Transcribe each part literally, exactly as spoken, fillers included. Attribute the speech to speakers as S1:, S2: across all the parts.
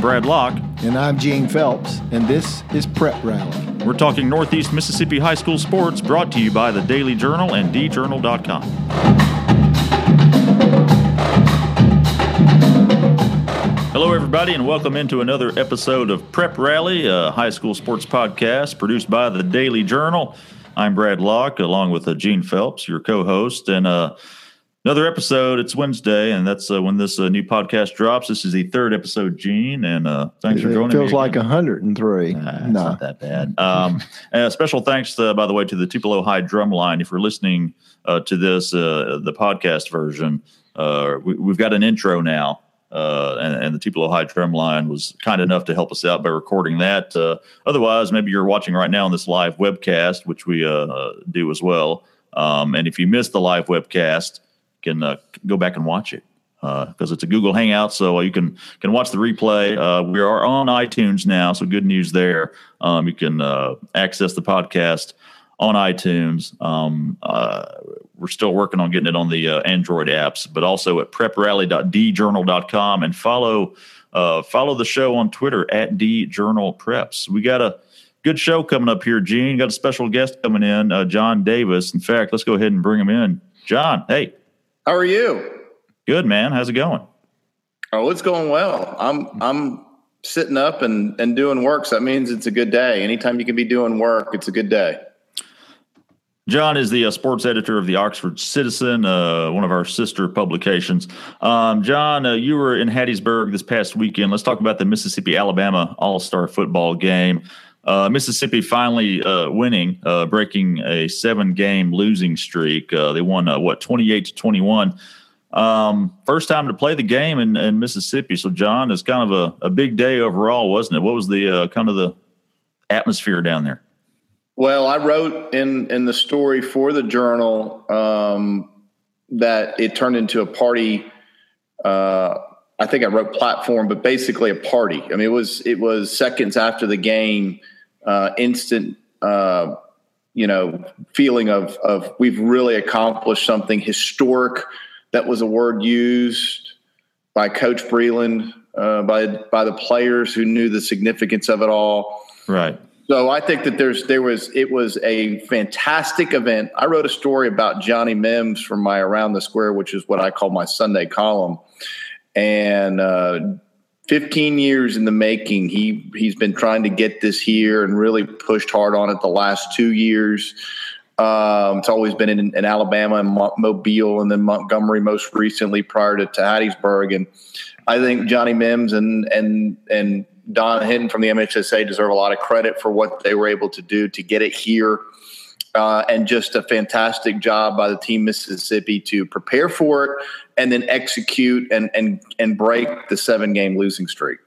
S1: Brad Locke.
S2: And I'm Gene Phelps, and this is Prep Rally.
S1: We're talking Northeast Mississippi high school sports, brought to you by the Daily Journal and d journal dot com. Hello, everybody, and welcome into another episode of Prep Rally, a high school sports podcast produced by the Daily Journal. I'm Brad Locke, along with uh, Gene Phelps, your co-host, and uh, another episode. It's Wednesday, and that's uh, when this uh, new podcast drops. This is the third episode, Gene, and uh, thanks for joining me.
S2: It feels like one hundred three.
S1: Nah, it's nah. not that bad. Um, and a special thanks, to, by the way, to the Tupelo High Drumline. If you're listening uh, to this, uh, the podcast version, uh, we, we've got an intro now. Uh, and, and the Tupelo High Drumline was kind enough to help us out by recording that. Uh, otherwise, maybe you're watching right now on this live webcast, which we uh, do as well. Um, and if you missed the live webcast, you can uh, go back and watch it because uh, it's a Google Hangout, so you can can watch the replay. Uh, we are on iTunes now, so good news there. Um, you can uh, access the podcast on iTunes. Um, uh, we're still working on getting it on the uh, Android apps, but also at prep rally dot d journal dot com, and follow uh, follow the show on Twitter at D Journal Preps. We got a good show coming up here, Gene. Got a special guest coming in, uh, John Davis. In fact, let's go ahead and bring him in. John, hey.
S3: How are you?
S1: Good, man. How's it going?
S3: Oh, it's going well. I'm I'm sitting up and, and doing work, so that means it's a good day. Anytime you can be doing work, it's a good day.
S1: John is the uh, sports editor of the Oxford Citizen, uh, one of our sister publications. Um, John, uh, you were in Hattiesburg this past weekend. Let's talk about the Mississippi-Alabama All-Star football game. Uh, Mississippi finally uh, winning, uh, breaking a seven-game losing streak. Uh, they won, uh, what, twenty-eight to twenty-one. Um, first time to play the game in, in Mississippi. So, John, it's kind of a, a big day overall, wasn't it? What was the uh, kind of the atmosphere down there?
S3: Well, I wrote in, in the story for the Journal um, that it turned into a party. Uh, I think I wrote platform, but basically a party. I mean, it was it was seconds after the game, uh, instant, uh, you know, feeling of of we've really accomplished something historic. That was a word used by Coach Breland, uh, by by the players who knew the significance of it all.
S1: Right.
S3: So I think that there's there was it was a fantastic event. I wrote a story about Johnny Mims from my Around the Square, which is what I call my Sunday column. And uh, fifteen years in the making, he he's been trying to get this here and really pushed hard on it the last two years. Um, it's always been in, in Alabama and Mobile, and then Montgomery most recently prior to, to Hattiesburg. And I think Johnny Mims and and and Don Hinton from the M H S A deserve a lot of credit for what they were able to do to get it here, uh, and just a fantastic job by the team Mississippi to prepare for it and then execute and and and break the seven-game losing streak.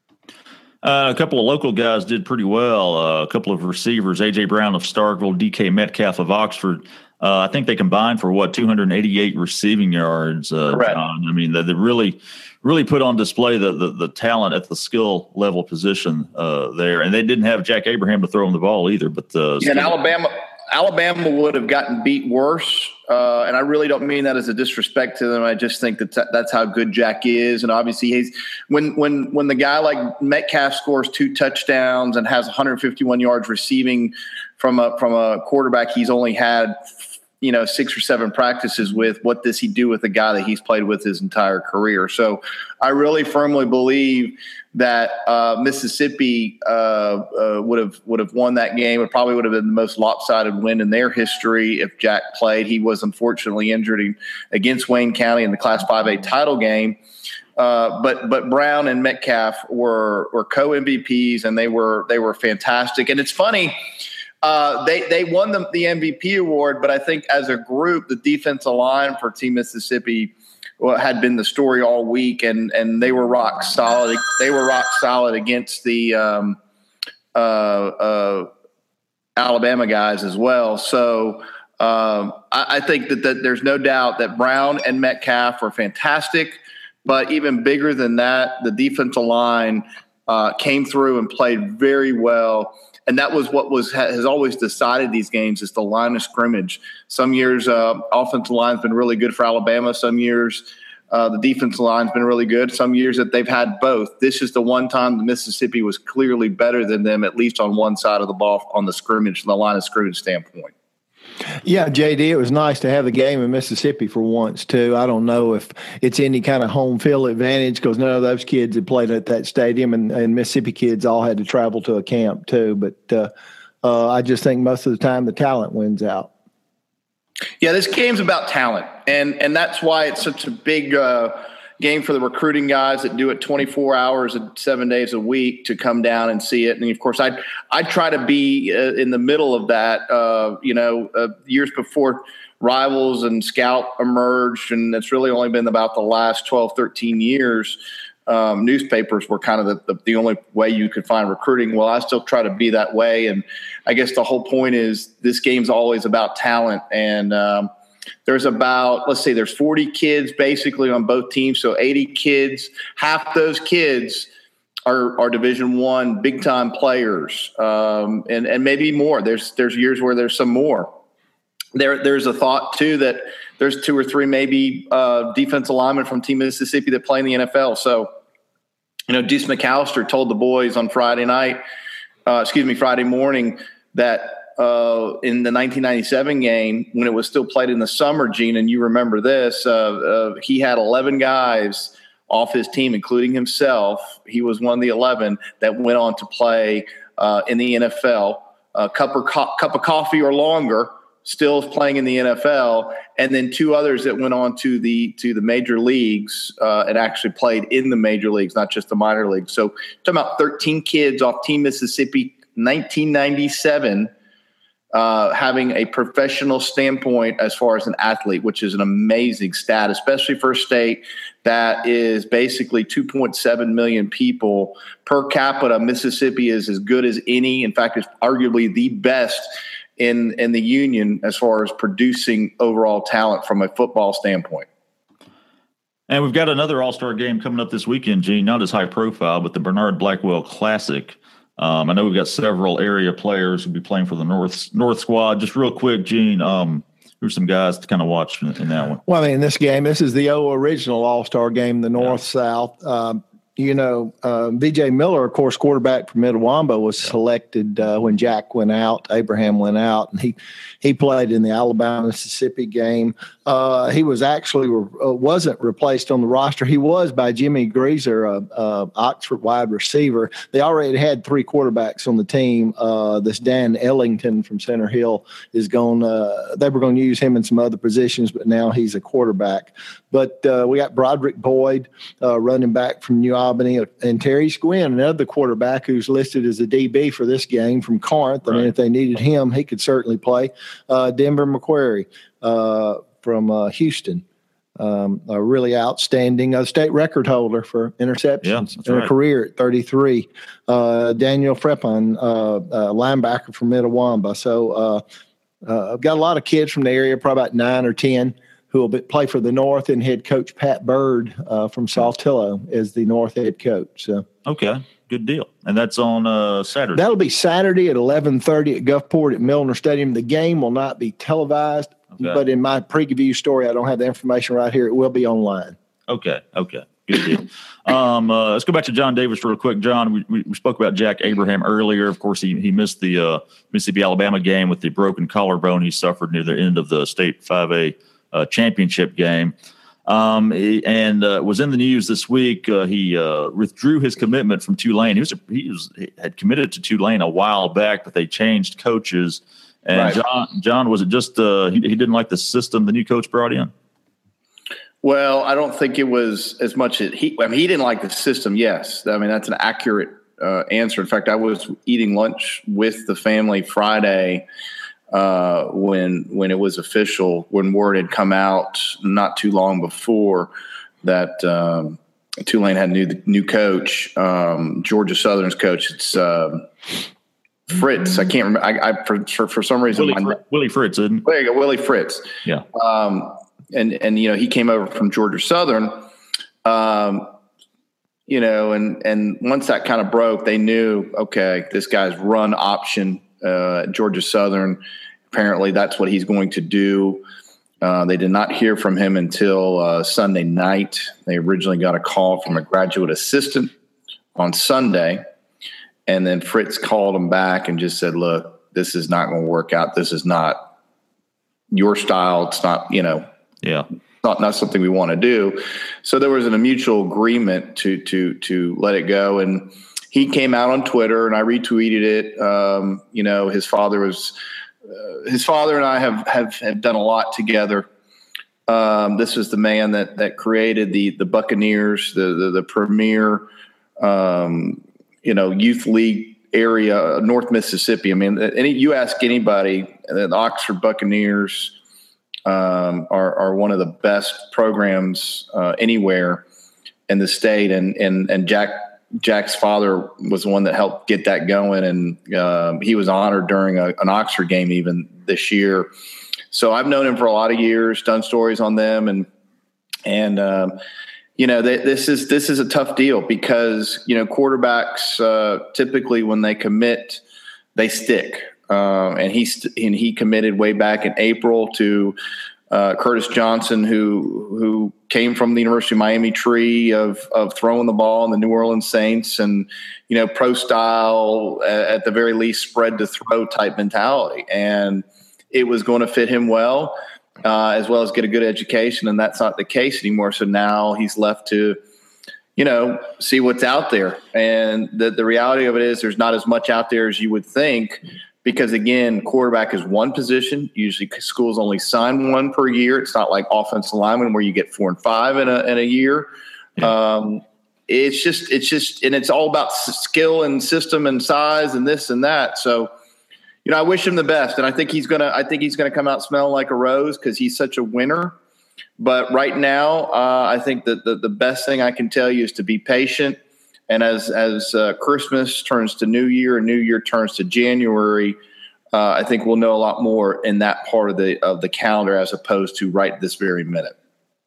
S1: Uh, a couple of local guys did pretty well. Uh, a couple of receivers, A J Brown of Starkville, D K Metcalf of Oxford. Uh, I think they combined for, what, two hundred eighty-eight receiving yards. Uh,
S3: Correct.
S1: John. I mean, they, they really – really put on display the, the the talent at the skill level position uh, there. And they didn't have Jack Abraham to throw him the ball either. But uh,
S3: yeah, and Alabama Alabama would have gotten beat worse. Uh, and I really don't mean that as a disrespect to them. I just think that t- that's how good Jack is. And obviously he's when when when the guy like Metcalf scores two touchdowns and has one hundred fifty-one yards receiving from a from a quarterback he's only had you know, six or seven practices with, what does he do with a guy that he's played with his entire career? So I really firmly believe that uh, Mississippi uh, uh, would have would have won that game. It probably would have been the most lopsided win in their history if Jack played. He was unfortunately injured against Wayne County in the Class five A title game. Uh, but but Brown and Metcalf were were co-M V Ps, and they were they were fantastic. And it's funny. Uh, they they won the, the M V P award, but I think as a group, the defensive line for Team Mississippi well, had been the story all week, and and they were rock solid. They were rock solid against the um, uh, uh, Alabama guys as well. So um, I, I think that, that there's no doubt that Brown and Metcalf were fantastic, but even bigger than that, the defensive line uh, came through and played very well. And that was what was has always decided these games is the line of scrimmage. Some years, uh, offensive line's been really good for Alabama. Some years, Uh, the defensive line's been really good. Some years that they've had both. This is the one time the Mississippi was clearly better than them, at least on one side of the ball on the scrimmage, the line of scrimmage standpoint.
S2: Yeah, J D, it was nice to have the game in Mississippi for once, too. I don't know if it's any kind of home field advantage because none of those kids had played at that stadium, and, and Mississippi kids all had to travel to a camp, too. But uh, uh, I just think most of the time the talent wins out.
S3: Yeah, this game's about talent, and and that's why it's such a big uh, game for the recruiting guys that do it twenty-four hours and seven days a week to come down and see it. And, of course, I I try to be uh, in the middle of that, uh, you know, uh, years before Rivals and Scout emerged, and it's really only been about the last twelve, thirteen years. Um, newspapers were kind of the, the, the only way you could find recruiting. Well, I still try to be that way. And I guess the whole point is this game's always about talent. And um, there's about, let's say there's forty kids basically on both teams. So eighty kids, half those kids are, are Division One big time players. Um, and, and maybe more. There's, there's years where there's some more. There, there's a thought too that there's two or three maybe uh, defensive linemen from Team Mississippi that play in the N F L. So, you know, Deuce McAllister told the boys on Friday night, uh, excuse me, Friday morning, that uh, in the nineteen ninety-seven game, when it was still played in the summer, Gene, and you remember this, uh, uh, he had eleven guys off his team, including himself. He was one of the eleven that went on to play uh, in the N F L, a cup, or co- cup of coffee or longer, still playing in the N F L, and then two others that went on to the to the major leagues uh, and actually played in the major leagues, not just the minor leagues. So talking about thirteen kids off Team Mississippi, nineteen ninety-seven, uh, having a professional standpoint as far as an athlete, which is an amazing stat, especially for a state that is basically two point seven million people. Per capita, Mississippi is as good as any. In fact, it's arguably the best in in the union as far as producing overall talent from a football standpoint.
S1: And we've got another all-star game coming up this weekend, Gene, not as high profile, but the Bernard Blackwell Classic. Um, I know we've got several area players who'll be playing for the North North squad. Just real quick, Gene, um, who's some guys to kind of watch in, in that one?
S2: Well, I mean, this game, this is the old original all-star game, the North-South. Yeah. Um, You know, uh, B J Miller, of course, quarterback from Mitawamba, was selected uh, when Jack went out, Abraham went out, and he he played in the Alabama-Mississippi game. Uh, he was actually uh, wasn't replaced on the roster. He was by Jimmy Greaser, a, a Oxford wide receiver. They already had three quarterbacks on the team. Uh, this Dan Ellington from Center Hill is going. Uh, they were going to use him in some other positions, but now he's a quarterback. But uh, we got Broderick Boyd, uh, running back from New Albany, and Terry Squinn, another quarterback who's listed as a D B for this game from Corinth. I
S1: right.
S2: mean, if they needed him, he could certainly play. Uh, Denver McQuarrie uh, from uh, Houston, um, a really outstanding uh, state record holder for interceptions
S1: yeah,
S2: in
S1: right.
S2: a career at thirty-three. Uh, Daniel Freppon, uh, uh, linebacker from Mitawamba. So uh, uh, I've got a lot of kids from the area, probably about nine or ten, who will be, play for the North, and head coach Pat Bird uh, from Saltillo is the North head coach. So
S1: okay, good deal. And that's on uh, Saturday.
S2: That'll be Saturday at eleven thirty at Gulfport at Milner Stadium. The game will not be televised, okay. but in my preview story, I don't have the information right here. It will be online.
S1: Okay, okay, good deal. um, uh, let's go back to John Davis real quick. John, we, we, we spoke about Jack Abraham earlier. Of course, he he missed the uh, Mississippi-Alabama game with the broken collarbone he suffered near the end of the state five A Uh, championship game, um, and uh, was in the news this week. Uh, he uh, withdrew his commitment from Tulane. He was he was he had committed to Tulane a while back, but they changed coaches. And
S3: right.
S1: John, John, was it just uh, he, he didn't like the system the new coach brought in?
S3: Well, I don't think it was as much as he. I mean, he didn't like the system. Yes, I mean that's an accurate uh, answer. In fact, I was eating lunch with the family Friday. Uh, when when it was official, when word had come out not too long before that um, Tulane had a new new coach, um, Georgia Southern's coach. It's uh, Fritz. I can't remember. I, I for, for for some reason,
S1: Willie,
S3: my,
S1: Fr- Willie Fritz, isn't it?
S3: There you go, Willie Fritz.
S1: Yeah.
S3: Um, and and you know he came over from Georgia Southern. Um, you know, and and once that kind of broke, they knew okay, this guy's run option. Uh, Georgia Southern, apparently that's what he's going to do. Uh, they did not hear from him until uh, Sunday night. They originally got a call from a graduate assistant on Sunday, and then Fritz called him back and just said, look, this is not going to work out. This is not your style. It's not, you know,
S1: yeah,
S3: not, not something we want to do. So there was a mutual agreement to, to, to let it go. And he came out on Twitter, and I retweeted it. Um, you know, his father was, uh, his father and I have, have, have done a lot together. Um, this was the man that, that created the, the Buccaneers, the, the, the premier, um, you know, youth league area, North Mississippi. I mean, any, you ask anybody, the Oxford Buccaneers um, are, are one of the best programs uh, anywhere in the state. And, and, and Jack, Jack's father was the one that helped get that going. And um, he was honored during a, an Oxford game even this year. So I've known him for a lot of years, done stories on them. And, and, um, you know, they, this is, this is a tough deal because, you know, quarterbacks uh, typically when they commit, they stick. Um, and he, st- and he committed way back in April to uh, Curtis Johnson, who, who came from the University of Miami tree of, of throwing the ball in the New Orleans Saints and, you know, pro style, at, at the very least, spread to throw type mentality. And it was going to fit him well. Uh, as well as get a good education, and that's not the case anymore. So now he's left to, you know, see what's out there. And the, the reality of it is there's not as much out there as you would think because, again, quarterback is one position. Usually schools only sign one per year. It's not like offensive lineman where you get four and five in a, in a year. Yeah. Um, it's just, it's just, and it's all about skill and system and size and this and that. So, you know, I wish him the best, and I think he's gonna. I think he's gonna come out smelling like a rose because he's such a winner. But right now, uh, I think that the, the best thing I can tell you is to be patient. And as as uh, Christmas turns to New Year and New Year turns to January, uh, I think we'll know a lot more in that part of the of the calendar as opposed to right this very minute.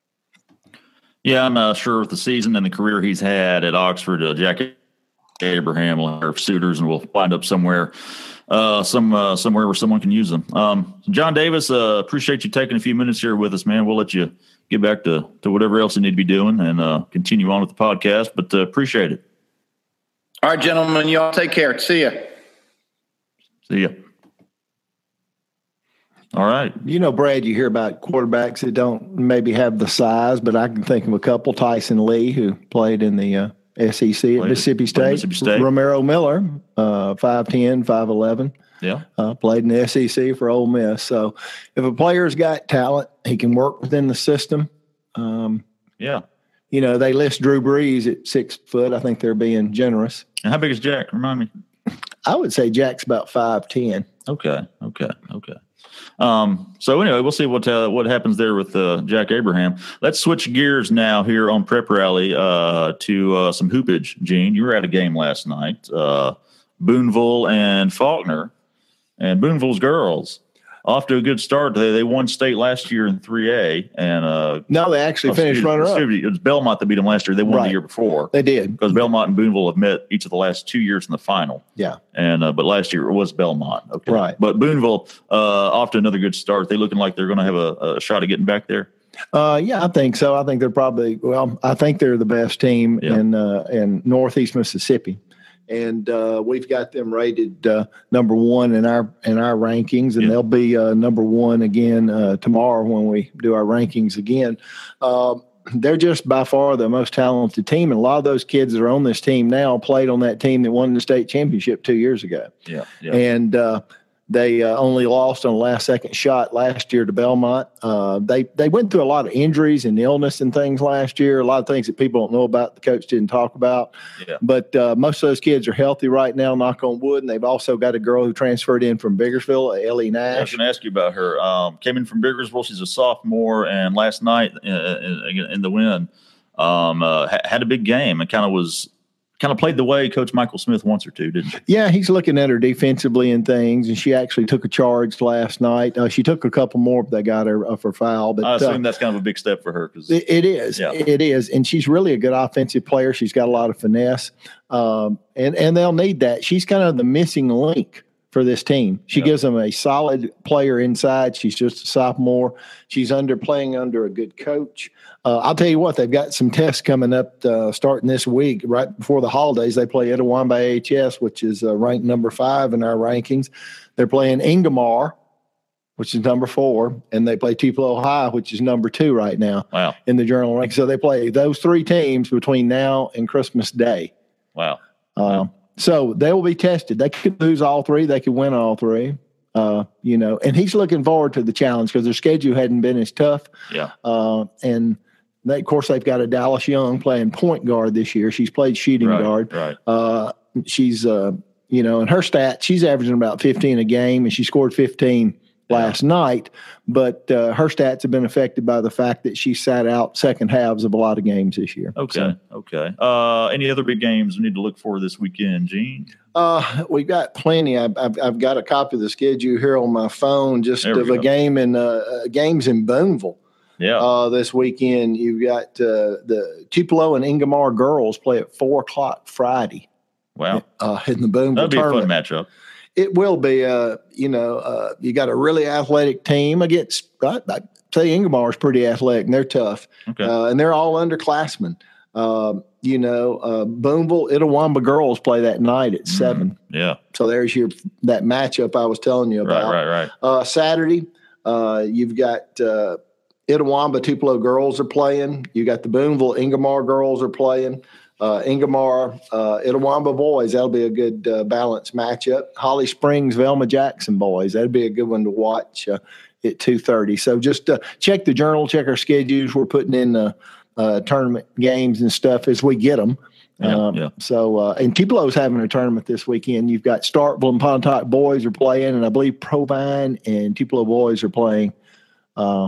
S1: Yeah, I'm uh, sure with the season and the career he's had at Oxford, uh, Jack Abraham will have suitors, and we'll wind up somewhere. Uh, some uh, somewhere where someone can use them. Um, John Davis, uh, appreciate you taking a few minutes here with us, man. We'll let you get back to, to whatever else you need to be doing and uh, continue on with the podcast, but uh, appreciate it.
S3: All right, gentlemen, you all take care. See ya.
S1: See ya. All right.
S2: You know, Brad, you hear about quarterbacks that don't maybe have the size, but I can think of a couple. Tyson Lee, who played in the uh, S E C at Mississippi State.
S1: Mississippi State.
S2: Romero Miller, uh, five ten, five eleven.
S1: Yeah.
S2: Uh, played in the S E C for Ole Miss. So if a player's got talent, he can work within the system. Um,
S1: yeah.
S2: You know, they list Drew Brees at six foot. I think they're being generous.
S1: And how big is Jack? Remind me.
S2: I would say Jack's about five ten.
S1: Okay. Okay. Okay. Um, so anyway, we'll see what uh, what happens there with uh, Jack Abraham. Let's switch gears now here on Prep Rally uh, to uh, some hoopage. Gene, you were at a game last night, uh, Boonville and Faulkner, and Boonville's girls off to a good start. They they won state last year in three A, and uh,
S2: no, they actually
S1: oh,
S2: finished runner up.
S1: It was Belmont that beat them last year. They won
S2: right.
S1: the year before.
S2: They did
S1: because Belmont and Boonville have met each of the last two years in the final.
S2: Yeah,
S1: and uh, but last year it was Belmont. Okay,
S2: right.
S1: But Boonville uh, off to another good start. They looking like they're going to have a, a shot at getting back there.
S2: Uh, yeah, I think so. I think they're probably well. I think they're the best team yeah. in uh, in Northeast Mississippi. And uh, we've got them rated uh, number one in our in our rankings, and yeah. they'll be uh, number one again uh, tomorrow when we do our rankings again. Um, they're just by far the most talented team, and a lot of those kids that are on this team now played on that team that won the state championship two years ago.
S1: Yeah, yeah.
S2: And uh, they uh, only lost on a last-second shot last year to Belmont. Uh, they they went through a lot of injuries and illness and things last year, a lot of things that people don't know about, the coach didn't talk about.
S1: Yeah.
S2: But uh, most of those kids are healthy right now, knock on wood, and they've also got a girl who transferred in from Biggersville, Ellie Nash.
S1: I was going to ask you about her. Um, came in from Biggersville. She's a sophomore, and last night in, in, in the win um, uh, had a big game and kind of was – kind of played the way Coach Michael Smith wants her to, didn't she?
S2: Yeah, he's looking at her defensively and things, and she actually took a charge last night. Uh, she took a couple more, but they got her uh, for foul. But
S1: I assume
S2: uh,
S1: that's kind of a big step for her. Cause,
S2: it, it is. Yeah. It is. And she's really a good offensive player. She's got a lot of finesse, um, and, and they'll need that. She's kind of the missing link for this team. She
S1: Yep.
S2: gives them a solid player inside. She's just a sophomore. She's under playing under a good coach. Uh, I'll tell you what, they've got some tests coming up uh, starting this week. Right before the holidays, they play Itawamba A H S, which is uh, ranked number five in our rankings. They're playing Ingomar, which is number four, and they play Tupelo High, which is number two right now
S1: Wow.
S2: in the journal rank. So they play those three teams between now and Christmas Day.
S1: Wow.
S2: Um, so they will be tested. They could lose all three. They could win all three. Uh, you know, and he's looking forward to the challenge because their schedule hadn't been as tough.
S1: Yeah.
S2: Uh, and they, of course, they've got a Dallas Young playing point guard this year. She's played shooting
S1: Right.
S2: guard.
S1: Right.
S2: Uh, she's, uh, you know, and her stats, she's averaging about fifteen a game, and she scored fifteen last night. But uh, her stats have been affected by the fact that she sat out second halves of a lot of games this year.
S1: Okay. Okay. Uh, any other big games we need to look for this weekend, Gene?
S2: Uh, we've got plenty. I've, I've, I've got a copy of the schedule here on my phone, just
S1: There we
S2: of a
S1: go.
S2: game in uh, uh, games in Booneville
S1: Yeah.
S2: uh, this weekend. You've got uh, the Tupelo and Ingomar girls play at four o'clock Friday
S1: wow.
S2: uh, in the Booneville
S1: That'd be a fun
S2: tournament.
S1: matchup.
S2: It will be. Uh, you know, uh, you got a really athletic team against. I, I say Ingomar is pretty athletic, and they're tough,
S1: Okay.
S2: uh, and they're all underclassmen. Um, you know, uh, Booneville, Itawamba girls play that night at seven.
S1: Yeah.
S2: So there's your that matchup I was telling you
S1: Right.
S2: about.
S1: Right. Right.
S2: Uh, Saturday, uh, you've got uh, Itawamba Tupelo girls are playing. You got the Booneville Ingomar girls are playing. Uh, Ingomar uh, Itawamba boys. That'll be a good uh, balanced matchup. Holly Springs Velma Jackson boys. That'd be a good one to watch uh, at two thirty. So just uh, check the journal, check our schedules. We're putting in uh, uh, tournament games and stuff as we get them.
S1: Yeah,
S2: um,
S1: yeah.
S2: So, uh, and Tupelo's having a tournament this weekend. You've got Starkville and Pontotoc boys are playing, and I believe Provine and Tupelo boys are playing uh,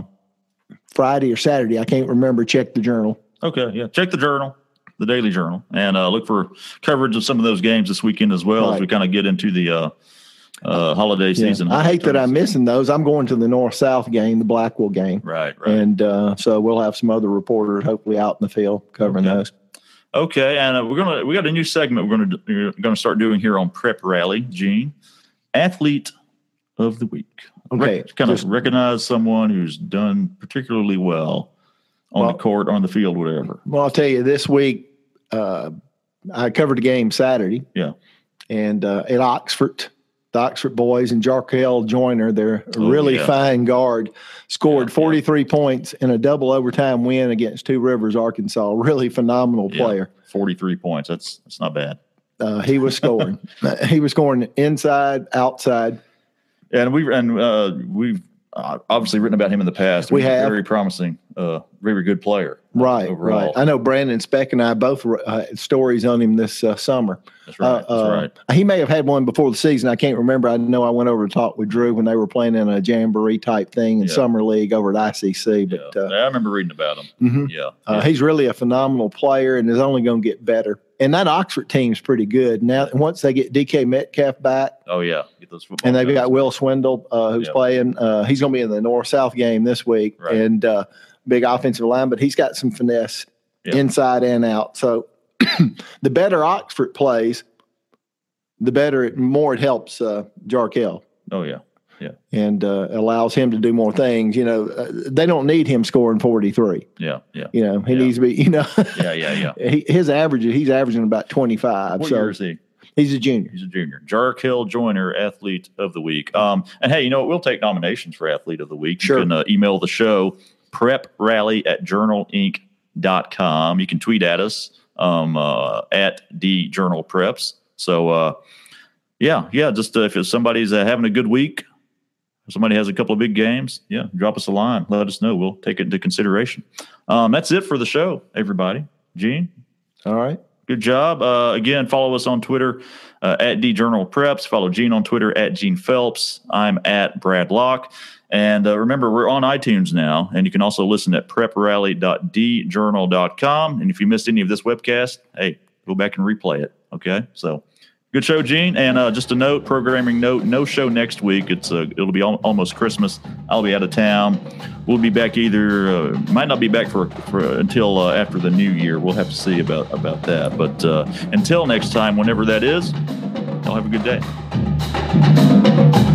S2: Friday or Saturday. I can't remember. Check the journal.
S1: Okay. Yeah. Check the journal, the Daily Journal, and uh, look for coverage of some of those games this weekend as well as
S2: Right.
S1: we kind of get into the uh, uh, holiday
S2: Yeah.
S1: season.
S2: I hate that I'm missing those. I'm going to the North-South game, the Blackwell game.
S1: Right. Right.
S2: And uh, so we'll have some other reporters hopefully out in the field covering
S1: Okay.
S2: those.
S1: Okay, and uh, we're gonna we got a new segment we're gonna we're gonna start doing here on Prep Rally. Gene, athlete of the week.
S2: Okay,
S1: kind of
S2: just-
S1: recognize someone who's done particularly well on
S2: Well-
S1: the court, on the field, whatever.
S2: Well, I'll tell you, this week uh, I covered a game Saturday.
S1: Yeah.
S2: And uh, at Oxford, the Oxford boys and Jarkel Joyner, they're a
S1: Oh,
S2: really
S1: yeah.
S2: fine guard, scored
S1: Yeah, yeah.
S2: forty-three points in a double overtime win against Two Rivers, Arkansas. Really phenomenal
S1: Yeah.
S2: player.
S1: Forty-three points. That's that's not bad.
S2: Uh, he was scoring. he was scoring inside, outside.
S1: And we've and uh, we've uh, obviously written about him in the past.
S2: We
S1: He's a
S2: have.
S1: very promising, uh, very good player.
S2: Right,
S1: overall.
S2: right. I know Brandon Speck and I both uh, had stories on him this uh, summer.
S1: That's right. That's
S2: Uh, uh,
S1: right.
S2: He may have had one before the season. I can't remember. I know I went over to talk with Drew when they were playing in a jamboree type thing in
S1: Yeah.
S2: summer league over at I C C.
S1: Yeah.
S2: But uh,
S1: I remember reading about him.
S2: mhm.
S1: Yeah.
S2: Uh,
S1: yeah.
S2: he's really a phenomenal player and is only going to get better. And that Oxford team's pretty good. Now, once they get D K Metcalf back,
S1: Oh yeah. Get those football.
S2: and they've
S1: guys.
S2: got Will Swindle, uh, who's
S1: Yep.
S2: playing. Uh, he's going to be in the North-South game this week.
S1: Right.
S2: And uh, big offensive line, but he's got some finesse
S1: Yep.
S2: inside and out. So the better Oxford plays, the better, it, more it helps uh, Jarkel.
S1: Oh yeah.
S2: And uh, allows him to do more things. You know, uh, they don't need him scoring forty-three.
S1: Yeah. Yeah.
S2: You know, he
S1: Yeah.
S2: needs to be, you know,
S1: Yeah. Yeah. Yeah.
S2: he, his average, he's averaging about twenty-five.
S1: What
S2: so
S1: year is he?
S2: he's a junior.
S1: He's a junior. Jarkel Joyner, Athlete of the Week. Um, and hey, you know what? We'll take nominations for Athlete of the Week.
S2: Sure.
S1: You can uh, email the show, preprally at journal inc dot com. You can tweet at us um, uh, at D Journal Preps. So, uh, yeah, yeah, just uh, if somebody's uh, having a good week, if somebody has a couple of big games, yeah, drop us a line. Let us know. We'll take it into consideration. Um, that's it for the show, everybody. Gene?
S2: All right.
S1: Good job. Uh, again, follow us on Twitter uh, at D Journal Preps. Follow Gene on Twitter at Gene Phelps. I'm at Brad Locke. And uh, remember, we're on iTunes now, and you can also listen at prep rally dot d journal dot com. And if you missed any of this webcast, hey, go back and replay it. Okay, so good show, Gene. And uh, just a note, programming note: no show next week. It's uh, it'll be al- almost Christmas. I'll be out of town. We'll be back either uh, might not be back for, for until uh, after the new year. We'll have to see about about that. But uh, until next time, whenever that is, y'all have a good day.
S2: Bye.